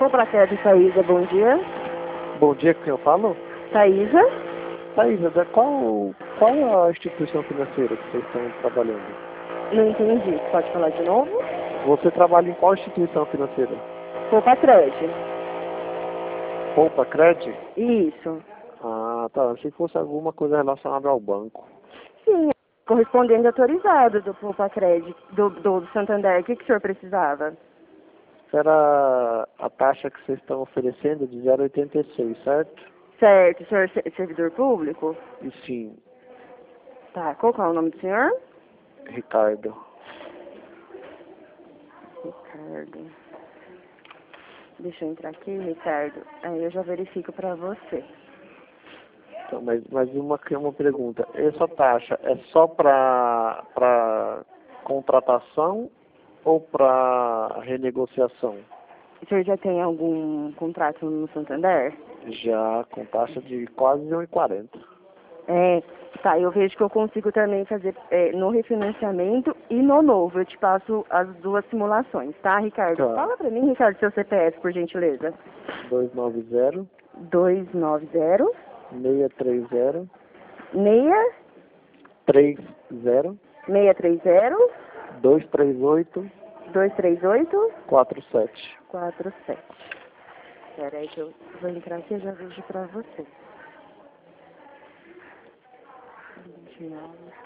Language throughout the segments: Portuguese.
Propracred Thaísa, bom dia. Bom dia, com quem eu falo? Thaísa? Thaísa, qual a instituição financeira que vocês estão trabalhando? Não entendi. Pode falar de novo? Você trabalha em qual instituição financeira? Propracred. Propracred? Isso. Ah, tá. Achei que fosse alguma coisa relacionada ao banco. Sim, correspondente autorizado do Propracred, do Santander. O que o senhor precisava? Era a taxa que vocês estão oferecendo de 0,86, certo? Certo. O senhor é servidor público? E sim, Tá. Qual que é o nome do senhor? Ricardo. Ricardo. Deixa eu entrar aqui, Ricardo. Aí eu já verifico pra você. Então, mas uma pergunta. Essa taxa é só para contratação ou para renegociação? O senhor já tem algum contrato no Santander? Já com taxa de quase 1,40. Tá, eu vejo que eu consigo também fazer no refinanciamento e no novo. Eu te passo as duas simulações, tá, Ricardo? Tá. Fala pra mim, Ricardo, seu CPF, por gentileza. 290 290 630 630 630 238 238 47. 47. Espera aí que eu vou entrar aqui e já vejo pra você. 29.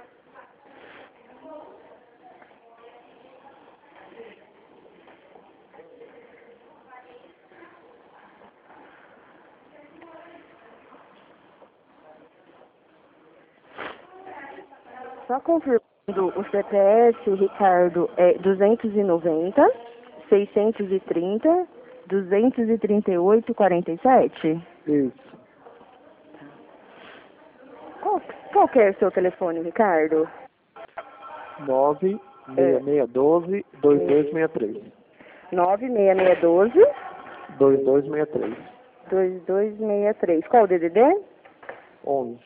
Só confirmando o CPF, Ricardo, é 290 630 238 47? Isso. Qual que é o seu telefone, Ricardo? 96612 2263. 96612 2263. 2263. Qual o DDD? 11.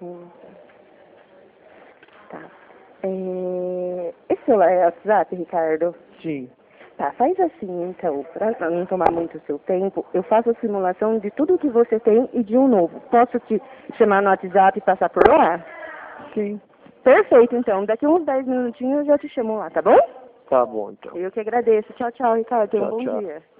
Tá. Esse celular é WhatsApp, Ricardo? Sim. Tá, faz assim então, para não tomar muito o seu tempo, eu faço a simulação de tudo que você tem e de um novo. Posso te chamar no WhatsApp e passar por lá? Sim. Perfeito, então. Daqui uns 10 minutinhos eu já te chamo lá, tá bom? Tá bom, então. Eu que agradeço. Tchau, tchau, Ricardo. Tenha um Tchau, bom tchau. dia.